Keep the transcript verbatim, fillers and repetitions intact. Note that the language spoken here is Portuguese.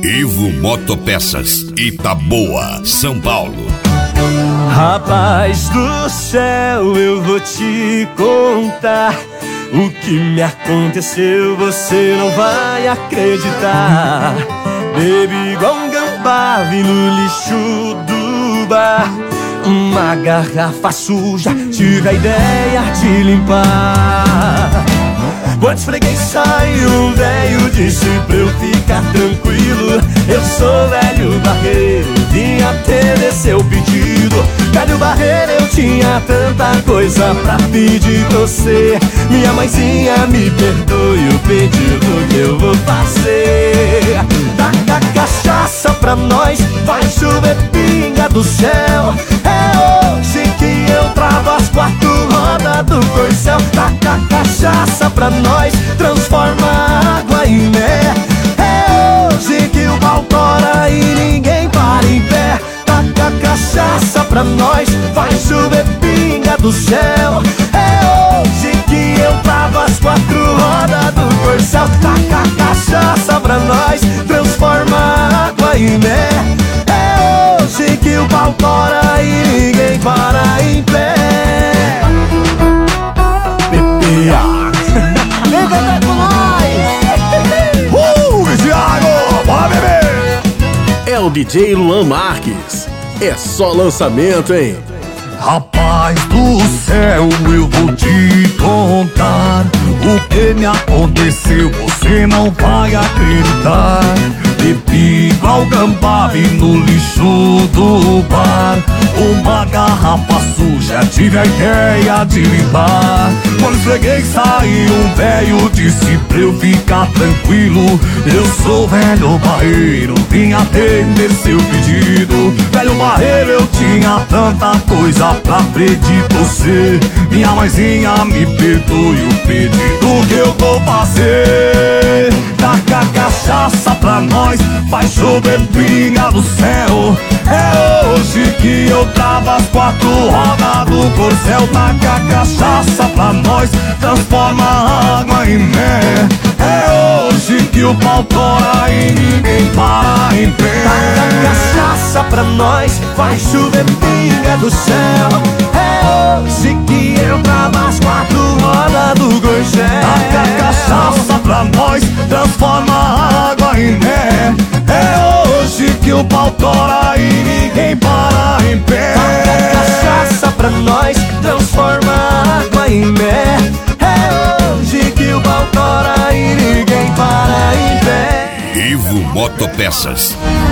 Ivo Motopeças, Itaboa, São Paulo. Rapaz do céu, eu vou te contar o que me aconteceu, você não vai acreditar. Bebi igual um gambá, vi no lixo do bar uma garrafa suja, tive a ideia de limpar. Quando esfreguei saiu um velho, disse pra eu ficar tranquilo. Eu sou velho barreiro, vim atender seu pedido. Velho barreiro, eu tinha tanta coisa pra pedir pra você. Minha mãezinha, me perdoe o pedido que eu vou fazer. Taca cachaça pra nós, vai chover pinga do céu. É hoje que eu travo as quatro rodas do corcel. Taca cachaça pra nós, transforma a água em mel. É hoje que o pau tora e ninguém para em pé. Taca cachaça pra nós, vai chover pinga do céu. É hoje que eu travo as quatro rodas do corcel. Taca cachaça pra nós, transforma a água em mel. É hoje que o pau tora e ninguém para em pé. P P A vem cantar com nós! Uh, Thiago, bora beber! É o D J Luan Marques. É só lançamento, hein? Rapaz do céu, eu vou te contar o que me aconteceu, você não vai acreditar. Bebi igual gambá, vi no lixo do bar uma garrafa suja, tive a ideia de limpar. Quando esfreguei saiu um velho, disse pra eu ficar tranquilo. Eu sou velho barreiro, vim atender seu pedido. Velho barreiro, eu tinha tanta coisa pra pedir você. Minha mãezinha, me perdoe o pedido que eu vou fazer. Taca cachaça pra nós, vai chover pinga do céu. É hoje que eu travo as quatro rodas do corcel. Taca cachaça pra nós, transforma a água em mel. É hoje que o pau tora e ninguém para em pé. Taca cachaça pra nós, vai chover pinga do céu. É hoje que eu travo as quatro rodas do corcel. Taca cachaça pra nós, transforma a água em mel. É hoje que o pau tora e ninguém para em pé. Taca cachaça pra nós, transforma a água em mel. É hoje que o pau tora e ninguém para em pé. Ivo Motopeças,